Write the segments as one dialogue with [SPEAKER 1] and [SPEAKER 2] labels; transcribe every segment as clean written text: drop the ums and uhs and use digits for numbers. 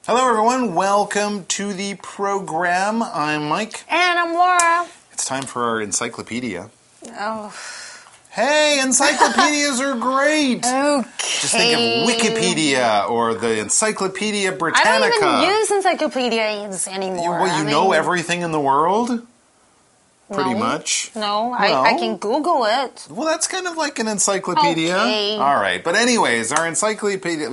[SPEAKER 1] Hello, everyone. Welcome to the program. I'm Mike.
[SPEAKER 2] And I'm Laura.
[SPEAKER 1] It's time for our encyclopedia.
[SPEAKER 2] Oh.
[SPEAKER 1] Hey, encyclopedias are great.
[SPEAKER 2] Okay.
[SPEAKER 1] Just think of Wikipedia or the Encyclopedia Britannica.
[SPEAKER 2] I don't even use encyclopedias anymore.
[SPEAKER 1] You know everything in the world? Pretty
[SPEAKER 2] No.
[SPEAKER 1] much.
[SPEAKER 2] No, I can Google it.
[SPEAKER 1] Well, that's kind of like an encyclopedia.
[SPEAKER 2] Okay.
[SPEAKER 1] All right. But anyways, our encyclopedia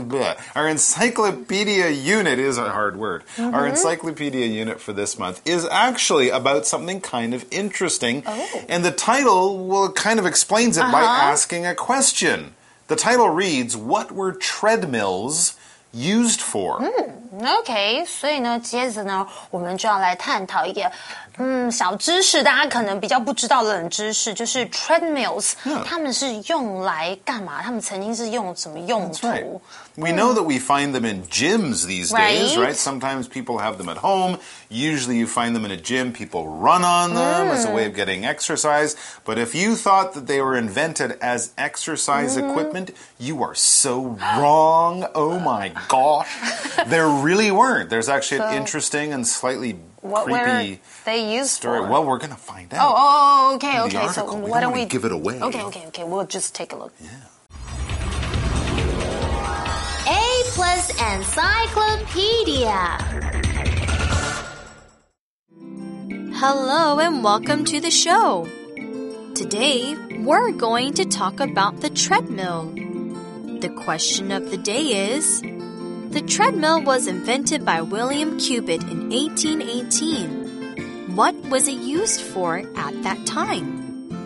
[SPEAKER 1] unit is a hard word. Our encyclopedia unit for this month is actually about something kind of interesting.
[SPEAKER 2] Oh.
[SPEAKER 1] And the title kind of explains it by asking a question. The title reads, What were treadmills used for?
[SPEAKER 2] OK， 所以呢，接着呢，我们就要来探讨一个小知识，大家可能比较不知道的冷知识，就是 treadmills， 他们是用来干嘛？他们曾经是用什么用途？
[SPEAKER 1] That's right. We know that we find them in gyms these days, right? Sometimes people have them at home. Usually you find them in a gym. People run on them as a way of getting exercise. But if you thought that they were invented as exercise equipment, you are so wrong. Oh my gosh. There really weren't. There's actually an interesting and slightly
[SPEAKER 2] What
[SPEAKER 1] creepy
[SPEAKER 2] were they used
[SPEAKER 1] story.
[SPEAKER 2] for?
[SPEAKER 1] Well, we're going to find out.
[SPEAKER 2] Okay.
[SPEAKER 1] The article.
[SPEAKER 2] So
[SPEAKER 1] we
[SPEAKER 2] why
[SPEAKER 1] don't
[SPEAKER 2] don't we
[SPEAKER 1] give it away?
[SPEAKER 2] Okay. We'll just take a look.
[SPEAKER 1] Yeah.
[SPEAKER 3] A plus Encyclopedia. Hello and welcome to the show. Today, we're going to talk about the treadmill. The question of the day is, the treadmill was invented by William Cubitt in 1818. What was it used for at that time?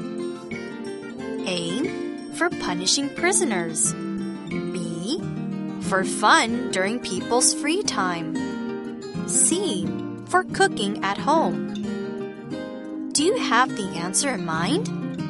[SPEAKER 3] A. For punishing prisoners. B. For fun during people's free time. C. For cooking at home. Do you have the answer in mind?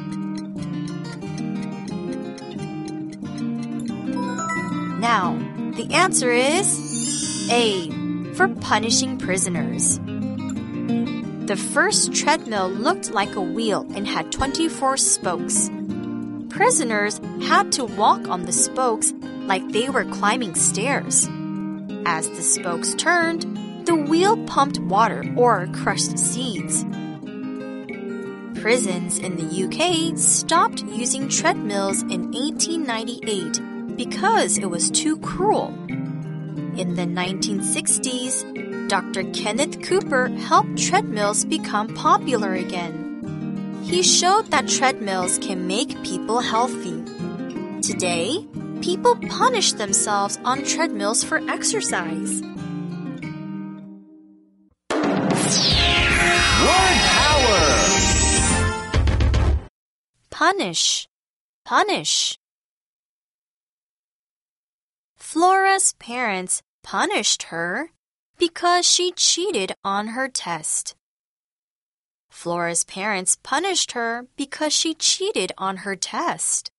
[SPEAKER 3] Now, the answer is A. For punishing prisoners. The first treadmill looked like a wheel and had 24 spokes. Prisoners had to walk on the spokes like they were climbing stairs. As the spokes turned, the wheel pumped water or crushed seeds. Prisons in the UK stopped using treadmills in 1898 because it was too cruel. In the 1960s, Dr. Kenneth Cooper helped treadmills become popular again. He showed that treadmills can make people healthy. Today, people punish themselves on treadmills for exercise.
[SPEAKER 1] Word power!
[SPEAKER 3] Punish. Punish. Flora's parents punished her because she cheated on her test. Flora's parents punished her because she cheated on her test.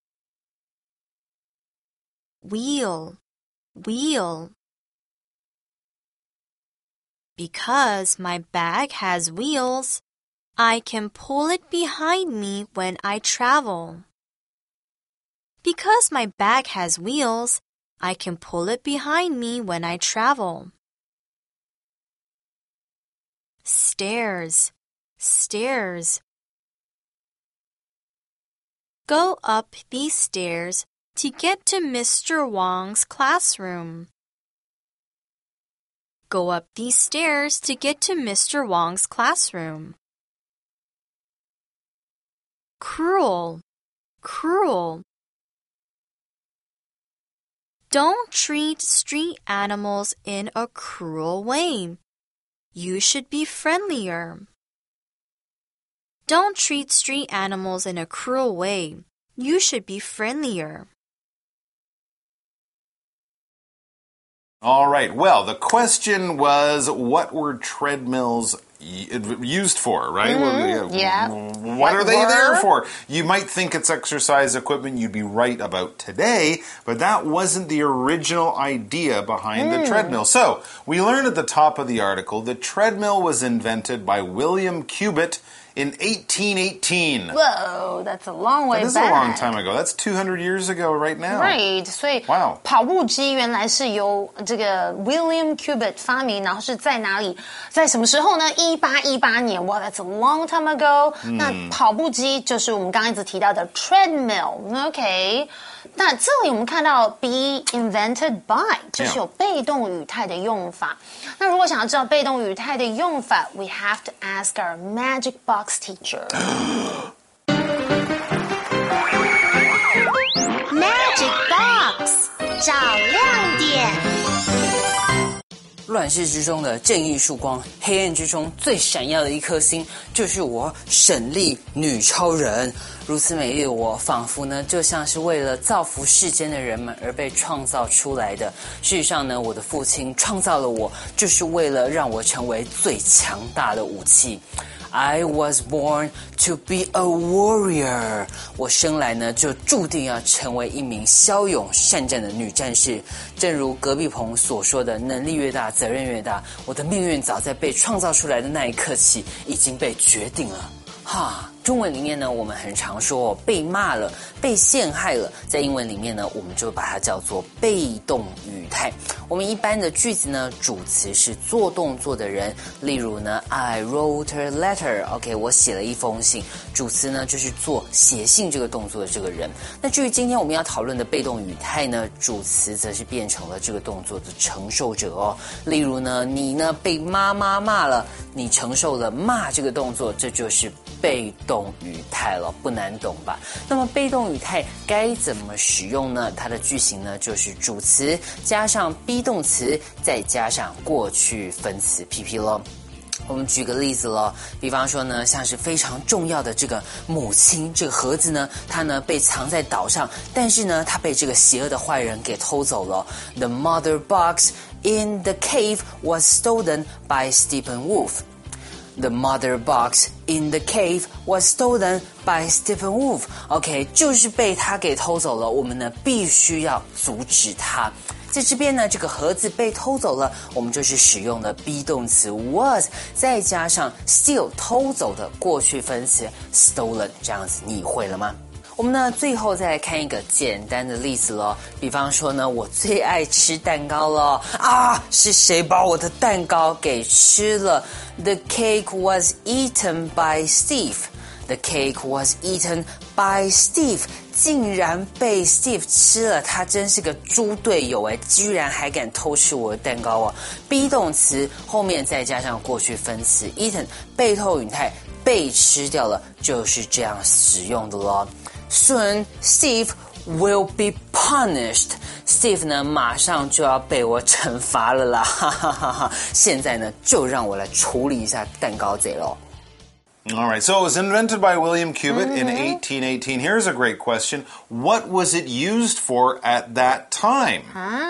[SPEAKER 3] Wheel. Wheel. Because my bag has wheels, I can pull it behind me when I travel. Because my bag has wheels, I can pull it behind me when I travel. Stairs. Stairs. Go up these stairs to get to Mr. Wong's classroom. Go up these stairs to get to Mr. Wong's classroom. Cruel. Cruel. Don't treat street animals in a cruel way. You should be friendlier. Don't treat street animals in a cruel way. You should be friendlier.
[SPEAKER 1] All right. Well, the question was, what were treadmills used for, right?
[SPEAKER 2] Yeah.
[SPEAKER 1] What are they there for? You might think it's exercise equipment. You'd be right about today, but that wasn't the original idea behind the treadmill. So, we learned at the top of the article the treadmill was invented by William Cubitt in 1818.
[SPEAKER 2] Whoa, that's a long way
[SPEAKER 1] back. That is
[SPEAKER 2] back.
[SPEAKER 1] a long time ago. That's 200 years ago right now.
[SPEAKER 2] Right. 所以
[SPEAKER 1] Wow.
[SPEAKER 2] 跑步机原来是由这个 William Cubitt 发明，然后是在哪里？在什么时候呢？1818年。Wow, that's a long time ago. 那跑步机就是我们刚刚一直提到的 treadmill。OK。那这里我们看到 be invented by 就是有被动语态的用法。那如果想要知道被动语态的用法 ，we have to ask our magic box teacher.
[SPEAKER 3] Magic Box 找亮点。
[SPEAKER 4] 乱世之中的正义曙光，黑暗之中最闪耀的一颗星，就是我沈丽女超人。如此美丽的我，仿佛呢就像是为了造福世间的人们而被创造出来的。事实上呢，我的父亲创造了我，就是为了让我成为最强大的武器。I was born to be a warrior. 我生来呢就注定要成为一名骁勇善战的女战士。正如隔壁棚所说的，能力越大，责任越大。我的命运早在被创造出来的那一刻起，已经被决定了。哈，中文里面呢，我们很常说被骂了、被陷害了，在英文里面呢，我们就把它叫做被动语态。我们一般的句子呢，主词是做动作的人，例如呢 ，I wrote a letter，OK， 我写了一封信。主词呢就是做写信这个动作的这个人。那至于今天我们要讨论的被动语态呢，主词则是变成了这个动作的承受者哦。例如呢，你呢被妈妈骂了，你承受了骂这个动作，这就是被动语态了，不难懂吧？那么被动语态该怎么使用呢？它的句型呢就是主词加上 be 动词，再加上过去分词 PP 咯。我们举个例子咯，比方说呢，像是非常重要的这个母亲这个盒子呢，它呢被藏在岛上，但是呢，它被这个邪恶的坏人给偷走了。The mother box in the cave was stolen by Stephen Wolf.The mother box in the cave was stolen by Stephen Wolf. OK， 就是被他给偷走了，我们呢必须要阻止他。在这边呢，这个盒子被偷走了，我们就是使用了 be 动词 was， 再加上 steal 偷走的过去分词 stolen， 这样子你会了吗？我们呢最后再来看一个简单的例子咯，比方说呢，我最爱吃蛋糕了啊，是谁把我的蛋糕给吃了？ The cake was eaten by Steve.The cake was eaten by Steve. 竟然被 Steve 吃了，他真是个猪队友诶，居然还敢偷吃我的蛋糕哦。be 动词后面再加上过去分词 eaten， 被动语态被吃掉了，就是这样使用的咯。Soon Steve will be punished. Steve 呢马上就要被我惩罚了啦，哈哈哈哈！现在呢就让我来处理一下蛋糕贼咯。
[SPEAKER 1] All right, so it was invented by William Cubitt in 1818. Here's a great question. What was it used for at that time?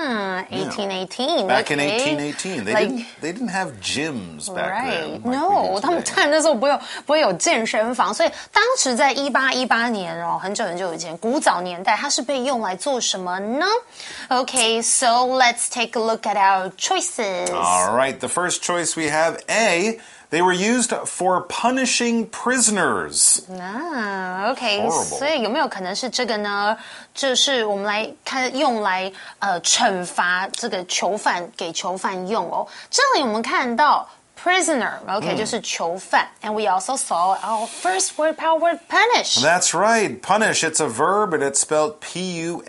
[SPEAKER 2] 1818.
[SPEAKER 1] Back in
[SPEAKER 2] okay.
[SPEAKER 1] 1818. They didn't have gyms back then.
[SPEAKER 2] No, 他们那时候不会有健身房，所以当时在1818年哦，很久很久以前，古早年代，它是被用来做什么呢？ Okay, so let's take a look at our choices.
[SPEAKER 1] All right, the first choice we have A.They were used for punishing prisoners.
[SPEAKER 2] OK， 所以有没有可能是这个呢？就是我们来看用来惩罚这个囚犯，给囚犯用哦。这里我们看到 prisoner，OK， 就是囚犯。And we also saw our first word power word punish.
[SPEAKER 1] That's right. Punish. It's a verb and it's spelled P-U-N-I-S-H.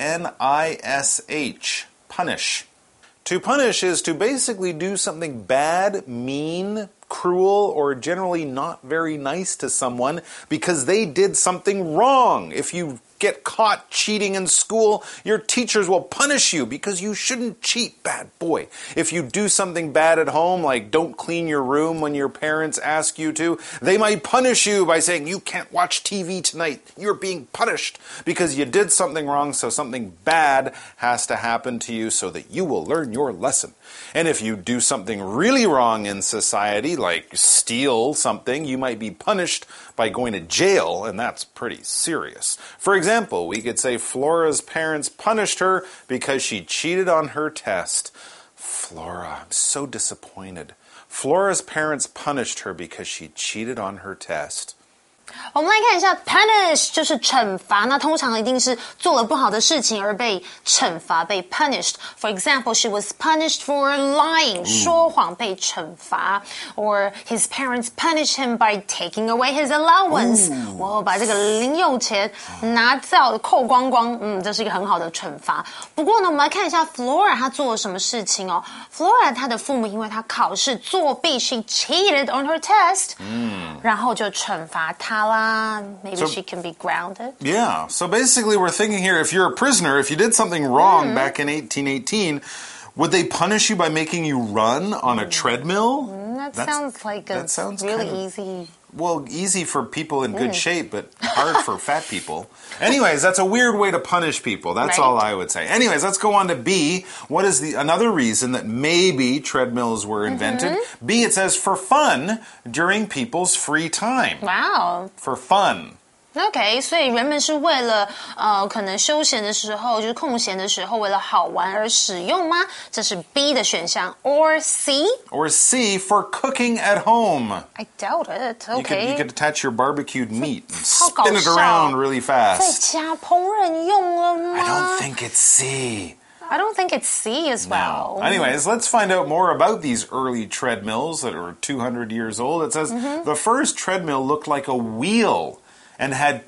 [SPEAKER 1] Punish.To punish is to basically do something bad, mean, cruel, or generally not very nice to someone because they did something wrong. If you get caught cheating in school, your teachers will punish you because you shouldn't cheat, bad boy. If you do something bad at home, like don't clean your room when your parents ask you to, they might punish you by saying, you can't watch TV tonight. You're being punished because you did something wrong, so something bad has to happen to you so that you will learn your lesson. And if you do something really wrong in society, like steal something, you might be punished by going to jail, and that's pretty serious. For example, we could say Flora's parents punished her because she cheated on her test. Flora, I'm so disappointed. Flora's parents punished her because she cheated on her test.
[SPEAKER 2] 我们来看一下 punish 就是惩罚，那通常一定是做了不好的事情而被惩罚，被 punished. For example, she was punished for lying. 说谎被惩罚 Or his parents punished him by taking away his allowance. 我把这个零用钱拿掉扣光光，这是一个很好的惩罚。不过呢，我们来看一下 Flora 她做了什么事情哦。Flora 她的父母因为她考试作弊 she cheated on her test. 然后就惩罚她啦。Maybe she can be grounded.
[SPEAKER 1] Yeah. So basically, we're thinking here, if you're a prisoner, if you did something wrong back in 1818, would they punish you by making you run on a treadmill?
[SPEAKER 2] That sounds like a really easy.
[SPEAKER 1] Well, easy for people in good shape, but hard for fat people. Anyways, that's a weird way to punish people. That's all I would say. Anyways, let's go on to B. What is another reason that maybe treadmills were invented? B, it says for fun during people's free time.
[SPEAKER 2] Wow.
[SPEAKER 1] For fun.
[SPEAKER 2] OK， 所以人们是为了可能休闲的时候，就是空闲的时候，为了好玩而使用吗？这是 B 的选项 ，or C？
[SPEAKER 1] Or C for cooking at home.
[SPEAKER 2] I doubt it. OK，
[SPEAKER 1] you could attach your barbecued meat and spin it around really fast.
[SPEAKER 2] 在家烹饪用了吗
[SPEAKER 1] I don't think it's C.
[SPEAKER 2] I don't think it's C as well.
[SPEAKER 1] No. Anyways, let's find out more about these early treadmills that are 200 years old. It says the first treadmill looked like a wheel and had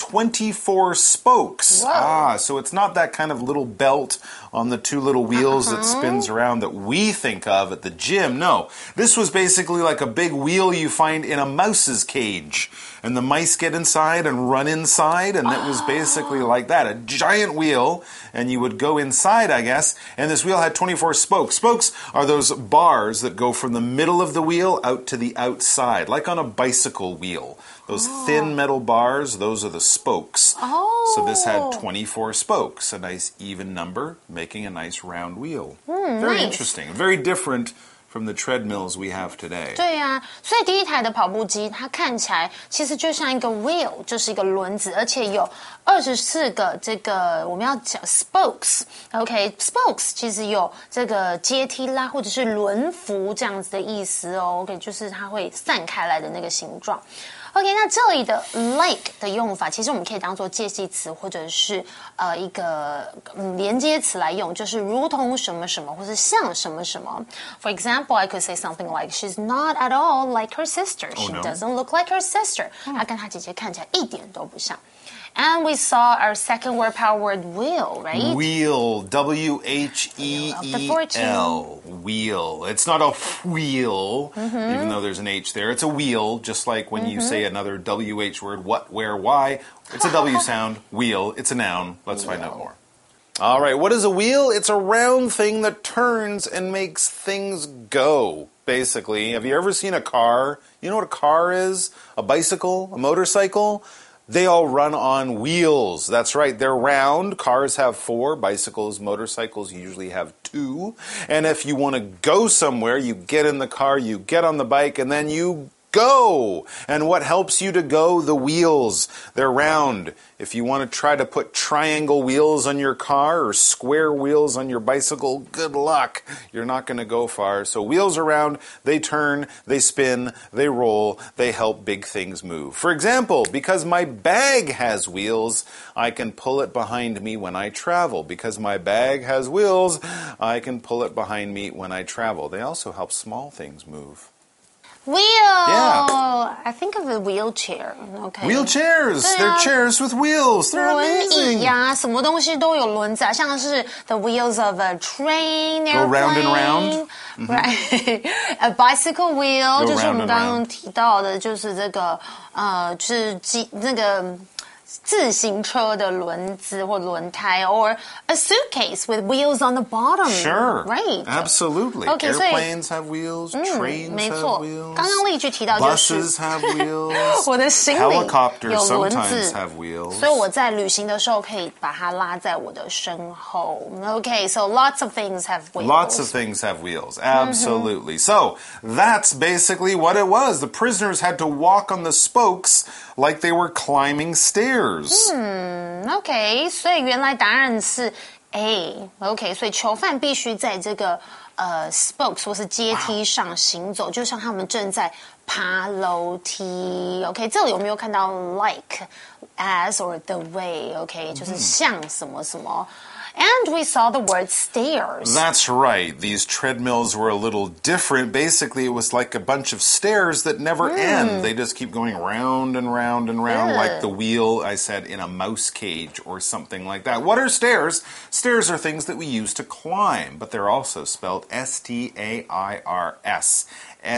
[SPEAKER 1] 24 spokes.
[SPEAKER 2] Whoa.
[SPEAKER 1] So it's not that kind of little belt on the two little wheels that spins around that we think of at the gym. No, this was basically like a big wheel you find in a mouse's cage. And the mice get inside and run inside, and it was basically like that. A giant wheel, and you would go inside, I guess, and this wheel had 24 spokes. Spokes are those bars that go from the middle of the wheel out to the outside, like on a bicycle wheel. Those thin metal bars, those are the spokes. So this had 24 spokes, a nice even number, making a nice round wheel. Very interesting. Very different from the treadmills we have today.
[SPEAKER 2] 对啊，所以第一台的跑步机，它看起来其实就像一个 wheel， 就是一个轮子，而且有24个这个我们要讲 spokes。OK，spokes 其实有这个阶梯啦，或者是轮辐这样子的意思哦。OK， 就是它会散开来的那个形状。OK， 那这里的 like 的用法，其实我们可以当做介系词或者是一个连接词来用，就是如同什么什么，或是像什么什么。For example, I could say something like, "She's not at all like her sister. She doesn't look like her sister." 她跟她姐姐看起来一点都不像。And we saw our second word power word wheel, right?
[SPEAKER 1] Wheel, W-H-E-E-L. Wheel. It's not a wheel, even though there's an H there. It's a wheel, just like when you say another WH word, what, where, why. It's a W sound. Wheel. It's a noun. Let's find out more. All right, what is a wheel? It's a round thing that turns and makes things go, basically. Have you ever seen a car? You know what a car is? A bicycle? A motorcycle? They all run on wheels. That's right. They're round. Cars have 4. Bicycles, motorcycles usually have 2. And if you want to go somewhere, you get in the car, you get on the bike, and then you go. And what helps you to go? The wheels. They're round. If you want to try to put triangle wheels on your car or square wheels on your bicycle, good luck. You're not going to go far. So wheels are round, they turn, they spin, they roll, they help big things move. For example, because my bag has wheels, I can pull it behind me when I travel. Because my bag has wheels, I can pull it behind me when I travel. They also help small things move.
[SPEAKER 2] Wheel.
[SPEAKER 1] Yeah.
[SPEAKER 2] I think of a wheelchair. Okay.
[SPEAKER 1] Wheelchairs. They're chairs with wheels. They're
[SPEAKER 2] 轮
[SPEAKER 1] amazing.
[SPEAKER 2] 椅呀，什么东西都有轮子啊，像是 the wheels of a train,
[SPEAKER 1] Go round and round.
[SPEAKER 2] Right. A bicycle wheel,
[SPEAKER 1] Go
[SPEAKER 2] 就是我
[SPEAKER 1] round
[SPEAKER 2] 们
[SPEAKER 1] and
[SPEAKER 2] 刚刚提到的，就是这个就是那个自行车的轮子或轮胎 or a suitcase with wheels on the bottom.
[SPEAKER 1] Sure.
[SPEAKER 2] Right.
[SPEAKER 1] Absolutely.
[SPEAKER 2] Okay,
[SPEAKER 1] Airplanes have wheels. Trains
[SPEAKER 2] 没
[SPEAKER 1] have
[SPEAKER 2] 错
[SPEAKER 1] wheels.
[SPEAKER 2] 刚刚例句提到就是
[SPEAKER 1] Buses have wheels.
[SPEAKER 2] 我的行李
[SPEAKER 1] Helicopters
[SPEAKER 2] 有轮
[SPEAKER 1] sometimes
[SPEAKER 2] 子
[SPEAKER 1] have wheels.
[SPEAKER 2] 所以我在旅行的时候可以把它拉在我的身后。Okay, so lots of things have wheels.
[SPEAKER 1] Lots of things have wheels. Absolutely. So that's basically what it was. The prisoners had to walk on the spokes like they were climbing stairs. OK,
[SPEAKER 2] 所以原来答案是 A. OK, 所以囚犯必须在这个 spokes 或是阶梯上行走，就像他们正在爬楼梯。OK， 这里有没有看到 like as or the way？OK， 就是像什么什么。And we saw the word stairs.
[SPEAKER 1] That's right. These treadmills were a little different. Basically, it was like a bunch of stairs that never end. They just keep going round and round and round like the wheel, I said, in a mouse cage or something like that. What are stairs? Stairs are things that we use to climb, but they're also spelled S-T-A-I-R-S.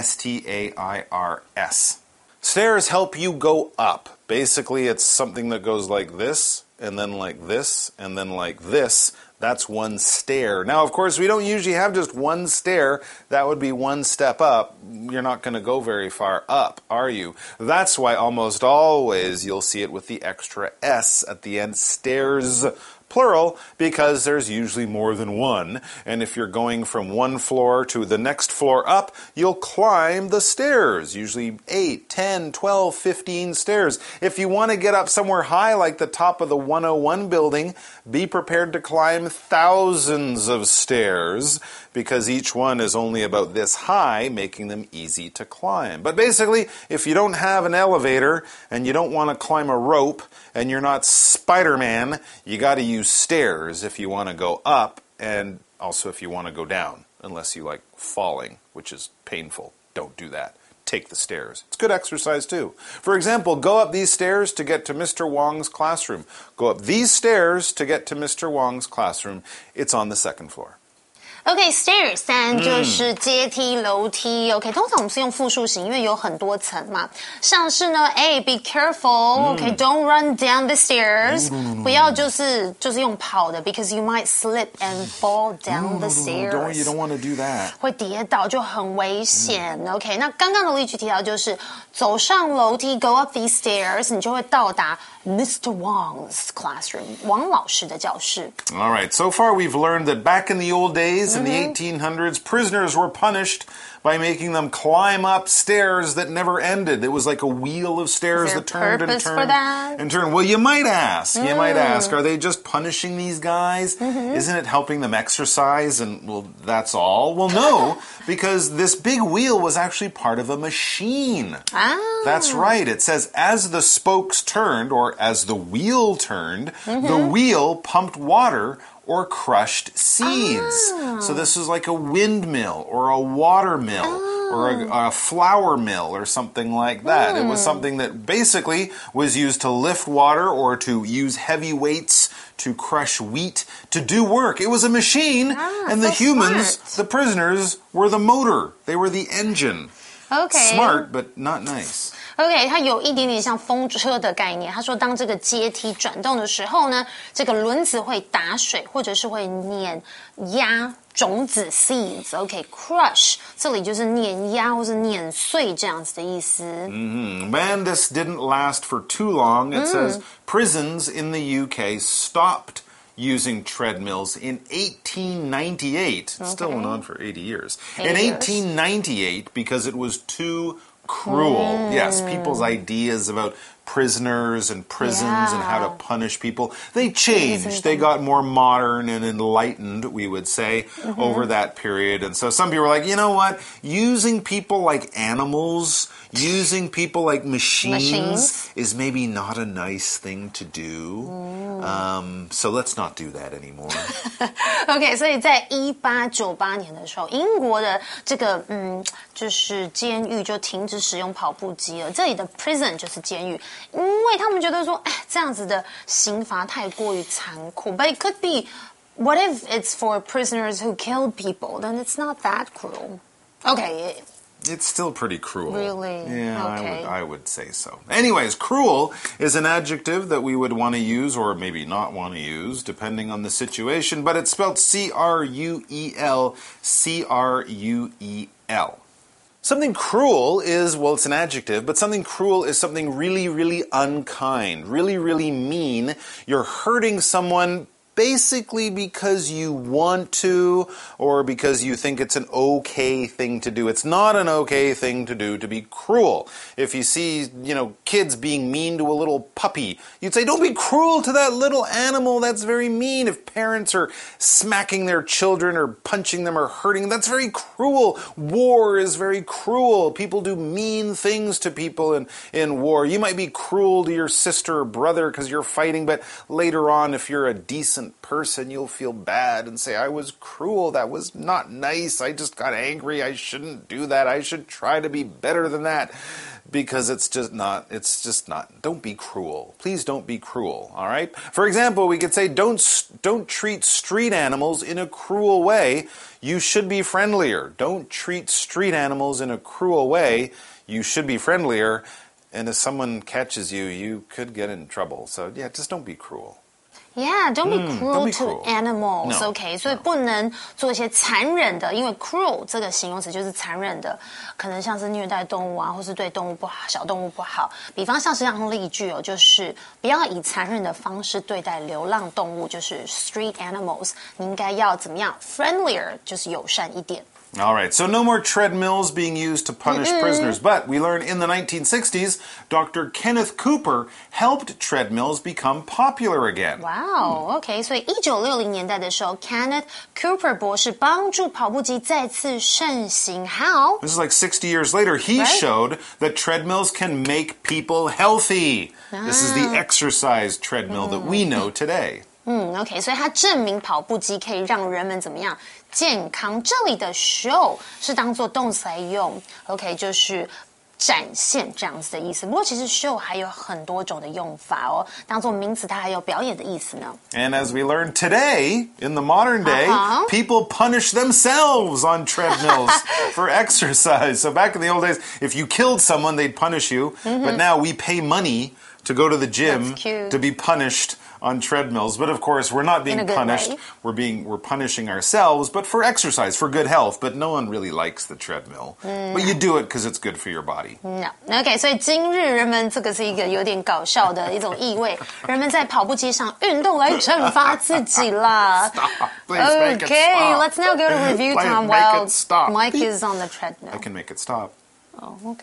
[SPEAKER 1] S-T-A-I-R-S. Stairs help you go up. Basically, it's something that goes like this, and then like this, and then like this. That's one stair. Now, of course, we don't usually have just one stair. That would be one step up. You're not going to go very far up, are you? That's why almost always you'll see it with the extra S at the end. Stairs, plural, because there's usually more than one. And if you're going from one floor to the next floor up, you'll climb the stairs, usually 8, 10, 12, 15 stairs. If you want to get up somewhere high like the top of the 101 building, be prepared to climb thousands of stairs because each one is only about this high, making them easy to climb. But basically, if you don't have an elevator and you don't want to climb a rope and you're not Spider-Man, you got to use stairs if you want to go up and also if you want to go down, unless you like falling, which is painful. Don't do that. Take the stairs. It's good exercise too. For example, go up these stairs to get to Mr. Wong's classroom. Go up these stairs to get to Mr. Wong's classroom. It's on the second floor.
[SPEAKER 2] OK, stairs 3就是阶梯楼梯。OK， 通常我们是用复数型，因为有很多层嘛。像是呢 ，A be careful，OK，don't run down the stairs， 不要就是用跑的 ，because you might slip and fall down the stairs。
[SPEAKER 1] You don't want to do that。
[SPEAKER 2] 会跌倒就很危险。OK， 那刚刚的例句提到就是走上楼梯 ，go up these stairs， 你就会到达 Mr. Wong's classroom， 王老师的教室。
[SPEAKER 1] All right, so far we've learned that back in the old days, in the 1800s, prisoners were punished by making them climb up stairs that never ended. It was like a wheel of stairs that turned and turned and turned. Well, you might ask, are they just punishing these guys? Isn't it helping them exercise? And, well, that's all? Well, no, because this big wheel was actually part of a machine. That's right. It says, as the spokes turned, or as the wheel turned, the wheel pumped water or crushed seeds. So this is like a windmill or a water mill or a flour mill or something like that. It was something that basically was used to lift water or to use heavy weights to crush wheat, to do work. It was a machine, and the humans, the prisoners, were the motor. They were the engine.
[SPEAKER 2] Okay.
[SPEAKER 1] Smart, but not nice.
[SPEAKER 2] OK， 它有一点点像风车的概念。他说，当这个阶梯转动的时候呢，这个轮子会打水，或者是会碾压种子 seeds。OK，crush， 这里就是碾压或是碾碎这样子的意思。
[SPEAKER 1] Man, this didn't last for too long. It says prisons in the UK stopped using treadmills in 1898. It still went on for 80 years. In 1898, because it was too cruel. Yes, people's ideas about prisoners and prisons and how to punish people, they changed. They got more modern and enlightened, we would say, over that period. And so some people were like, you know what? Using people like animals, using people like machines is maybe not a nice thing to do. So let's not do that anymore.
[SPEAKER 2] OK， 所以在1898年的时候，英国的这个就是监狱就停止使用跑步机了。这里的 prison 就是监狱，因为他们觉得说，这样子的刑罚太过于残酷。But it could be, what if it's for prisoners who kill people? Then it's not that cruel. Okay.
[SPEAKER 1] It's still pretty cruel.
[SPEAKER 2] Really?
[SPEAKER 1] Yeah,
[SPEAKER 2] okay.
[SPEAKER 1] I would say so. Anyways, cruel is an adjective that we would want to use or maybe not want to use depending on the situation, but it's spelled C-R-U-E-L, C-R-U-E-L. Something cruel is, well, it's an adjective, but something cruel is something really, really unkind, really, really mean. You're hurting someone basically because you want to or because you think it's an okay thing to do. It's not an okay thing to do to be cruel. If you see, kids being mean to a little puppy, you'd say, don't be cruel to that little animal. That's very mean. If parents are smacking their children or punching them or hurting them, that's very cruel. War is very cruel. People do mean things to people in war. You might be cruel to your sister or brother because you're fighting, but later on, if you're a decent person, you'll feel bad and say, I was cruel. That was not nice. I just got angry. I shouldn't do that. I should try to be better than that. Because it's just not. Don't be cruel. Please don't be cruel, all right? For example, we could say, don't treat street animals in a cruel way. You should be friendlier. Don't treat street animals in a cruel way. You should be friendlier. And if someone catches you, you could get in trouble. So, yeah, just don't be cruel.
[SPEAKER 2] Yeah, don't be cruel to animals.
[SPEAKER 1] No.
[SPEAKER 2] OK， 所以不能做一些残忍的，因为 cruel 这个形容词就是残忍的，可能像是虐待动物啊，或是对动物不好、小动物不好。比方像是像例句哦，就是不要以残忍的方式对待流浪动物，就是 street animals。你应该要怎么样 ？friendlier 就是友善一点。
[SPEAKER 1] All right, so no more treadmills being used to punish prisoners. But we learn in the 1960s, Dr. Kenneth Cooper helped treadmills become popular again.
[SPEAKER 2] Wow, OK， 所以1960年代的时候 ，Kenneth Cooper 博士帮助跑步机再次盛行。How?
[SPEAKER 1] This is like 60 years later. He showed that treadmills can make people healthy. This is the exercise treadmill that we know today.
[SPEAKER 2] OK， 所以它证明跑步机可以让人们怎么样健康？这里的 show 是当做动词来用 ，OK， 就是展现这样子的意思。不过其实 show 还有很多种的用法哦，当做名词它还有表演的意思呢。
[SPEAKER 1] And as we learned today, in the modern day, people punish themselves on treadmills for exercise. So back in the old days, if you killed someone, they'd punish you. But now we pay money to go to the gym to be punished on treadmills. But of course, we're not being punished. We're punishing ourselves, but for exercise, for good health. But no one really likes the treadmill. But you do it because it's good for your body.
[SPEAKER 2] No. OK， 所以今日人们这个是一个有点搞笑的一种意味，人们在跑步机上运动来惩罚自己啦。Okay, let's now go to review time while Mike is on the treadmill.
[SPEAKER 1] I can make it stop.
[SPEAKER 2] Oh, okay.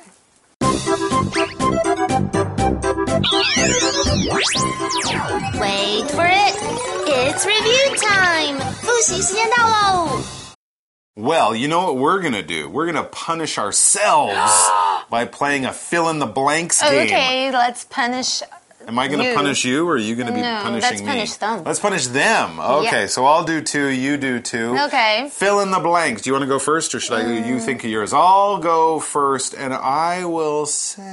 [SPEAKER 5] Wait for it. It's review time. 复习时间到喽。
[SPEAKER 1] Well, you know what we're going to do? We're going to punish ourselves by playing a fill-in-the-blanks game.
[SPEAKER 2] Okay, let's punish
[SPEAKER 1] Am I going to punish you, or are you going to be punishing me?
[SPEAKER 2] Let's punish them.
[SPEAKER 1] Let's punish them. Okay,
[SPEAKER 2] Yeah.
[SPEAKER 1] so I'll do two, you do two.
[SPEAKER 2] Okay.
[SPEAKER 1] Fill in the blanks. Do you want to go first, or should I? You think of yours. I'll go first, and I will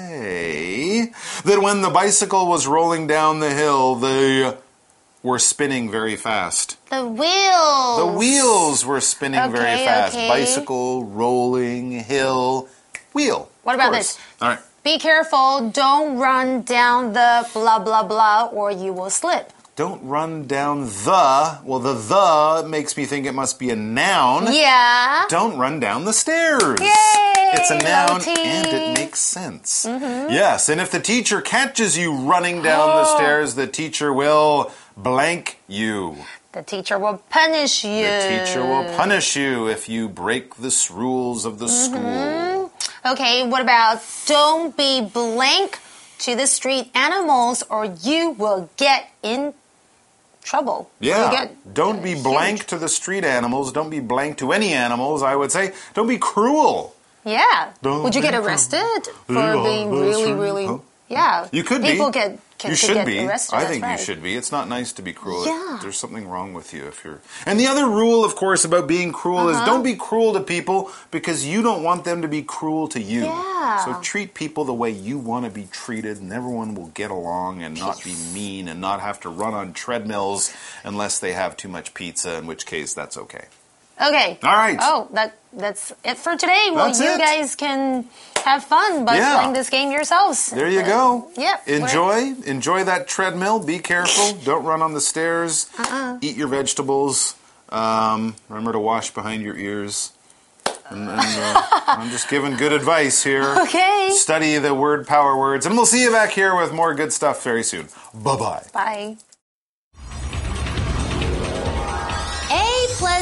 [SPEAKER 1] say that when the bicycle was rolling down the hill, they were spinning very fast.
[SPEAKER 2] The wheels.
[SPEAKER 1] The wheels were spinning very fast.
[SPEAKER 2] Okay.
[SPEAKER 1] Bicycle, rolling, hill, wheel.
[SPEAKER 2] What about this?
[SPEAKER 1] All right.
[SPEAKER 2] Be careful, don't run down the blah blah blah or you will slip.
[SPEAKER 1] Don't run down the. Well, the makes me think it must be a noun.
[SPEAKER 2] Yeah.
[SPEAKER 1] Don't run down the stairs.
[SPEAKER 2] Yay!
[SPEAKER 1] It's a noun
[SPEAKER 2] Lottie.
[SPEAKER 1] and it makes sense. Yes, and if the teacher catches you running down the stairs, the teacher will blank you.
[SPEAKER 2] The teacher will punish you.
[SPEAKER 1] The teacher will punish you if you break the rules of the school.
[SPEAKER 2] Okay, what about don't be blank to the street animals or you will get in trouble.
[SPEAKER 1] Yeah, don't be blank to the street animals. Don't be blank to any animals, I would say. Don't be cruel.
[SPEAKER 2] Yeah.
[SPEAKER 1] Don't
[SPEAKER 2] Would you get
[SPEAKER 1] be
[SPEAKER 2] arrested for being really...
[SPEAKER 1] Huh?
[SPEAKER 2] Yeah.
[SPEAKER 1] You could
[SPEAKER 2] People
[SPEAKER 1] be. You should
[SPEAKER 2] get
[SPEAKER 1] be.
[SPEAKER 2] arrested.
[SPEAKER 1] I think
[SPEAKER 2] right.
[SPEAKER 1] you should be. It's not nice to be cruel.
[SPEAKER 2] Yeah.
[SPEAKER 1] There's something wrong with you if you're... And the other rule, of course, about being cruel is don't be cruel to people because you don't want them to be cruel to you.
[SPEAKER 2] Yeah.
[SPEAKER 1] So treat people the way you want to be treated and everyone will get along and not be mean and not have to run on treadmills unless they have too much pizza, in which case that's okay.
[SPEAKER 2] Okay.
[SPEAKER 1] All right.
[SPEAKER 2] Oh, that's it for today. Well,
[SPEAKER 1] That's
[SPEAKER 2] you
[SPEAKER 1] it.
[SPEAKER 2] guys can have fun by playing this game yourselves.
[SPEAKER 1] There you go.
[SPEAKER 2] Yep.
[SPEAKER 1] Enjoy that treadmill. Be careful. Don't run on the stairs. Eat your vegetables. Remember to wash behind your ears. And I'm just giving good advice here.
[SPEAKER 2] Okay.
[SPEAKER 1] Study the word power words. And we'll see you back here with more good stuff very soon. Bye-bye.
[SPEAKER 2] Bye.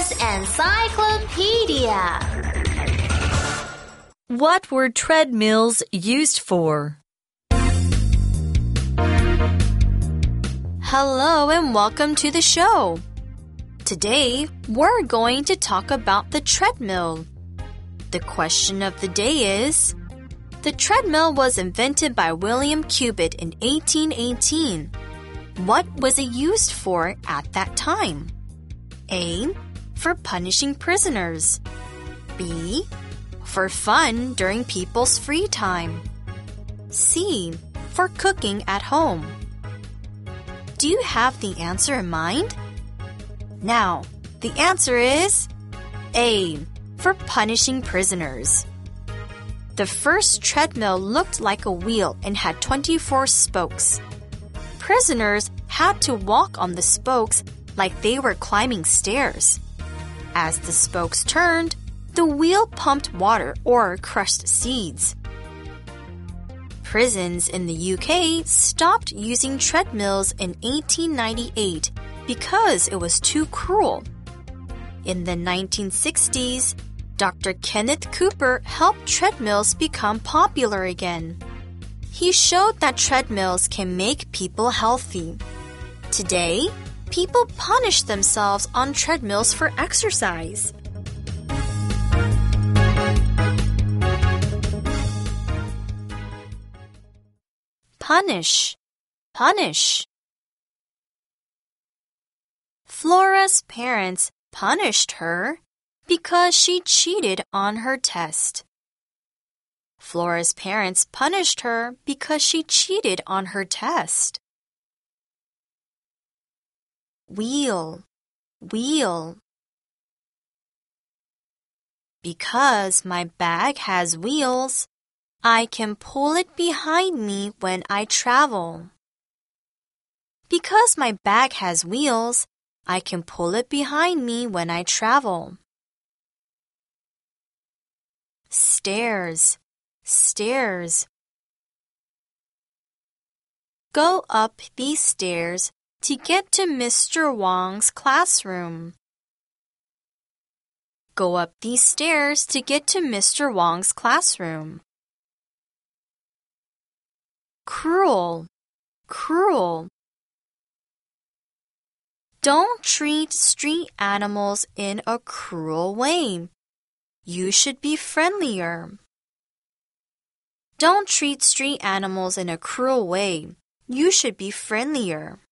[SPEAKER 5] Encyclopedia.
[SPEAKER 3] What were treadmills used for? Hello and welcome to the show. Today, we're going to talk about the treadmill. The question of the day is, the treadmill was invented by William Cubitt in 1818. What was it used for at that time? A. For punishing prisoners. B. For fun during people's free time. C. For cooking at home. Do you have the answer in mind? Now, the answer is A. For punishing prisoners. The first treadmill looked like a wheel and had 24 spokes. Prisoners had to walk on the spokes like they were climbing stairs. As the spokes turned, the wheel pumped water or crushed seeds. Prisons in the UK stopped using treadmills in 1898 because it was too cruel. In the 1960s, Dr. Kenneth Cooper helped treadmills become popular again. He showed that treadmills can make people healthy. Today, people punish themselves on treadmills for exercise. Punish. Punish. Flora's parents punished her because she cheated on her test. Flora's parents punished her because she cheated on her test. Wheel. Wheel. Because my bag has wheels, I can pull it behind me when I travel. Because my bag has wheels, I can pull it behind me when I travel. Stairs. Stairs. Go up these stairs to get to Mr. Wang's classroom. Go up these stairs to get to Mr. Wang's classroom. Cruel. Cruel. Don't treat street animals in a cruel way. You should be friendlier. Don't treat street animals in a cruel way. You should be friendlier.